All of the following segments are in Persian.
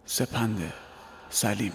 سپند سلیمی.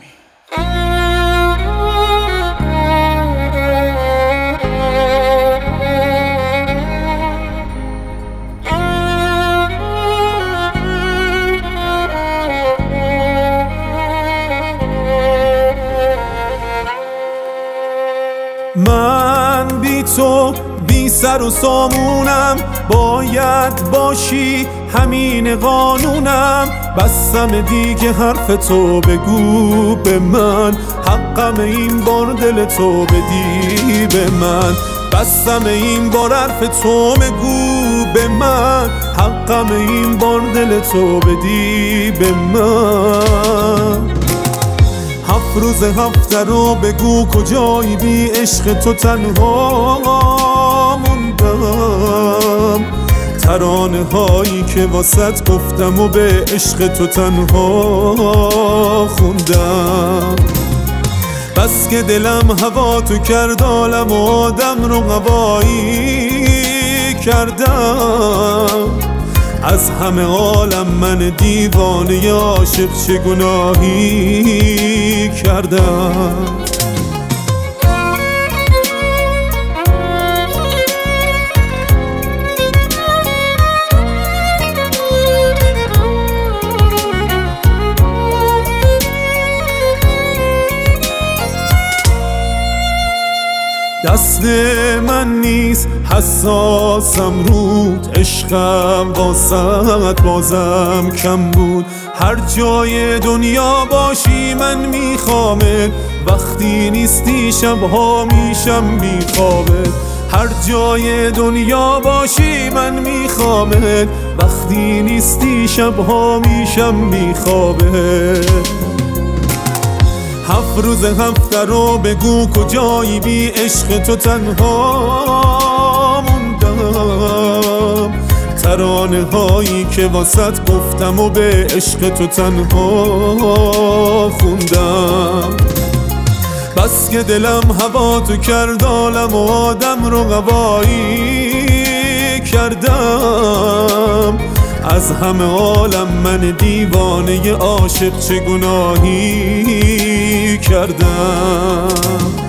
من بی تو بی سر و سامونم، باید باشی همین قانونم. بستم دیگه حرف تو بگو به من، حقم این بار دل تو بدی به من. بستم این بار حرف تو بگو به من، حقم این بار دل تو بدی به من. 7 روز هفته رو بگو کجایی، بی عشق تو تنها موندم. ترانه هایی که واسط گفتم و به عشق تو تنها خوندم. بس که دلم هوا تو کرد، عالم و آدم رو هوایی کردم. از همه عالم من دیوانه عاشق چه گناهی کردم. دست من نیست حساسم رود، عشقم واسط بازم کم بود. هر جای دنیا باشی من میخوامت، وقتی نیستی شبها میشم بیخوابت. هر جای دنیا باشی من میخوامت، وقتی نیستی شبها میشم بیخوابت. 7 روز هفته رو بگو کجایی، بی عشق تو تنها موندم. ترانه هایی که واسط گفتم و به عشق تو تنها خوندم. بس که دلم هوا تو کرد، عالم و آدم رو هوایی کردم. از همه عالم من دیوانه عاشق چه گناهی کردم.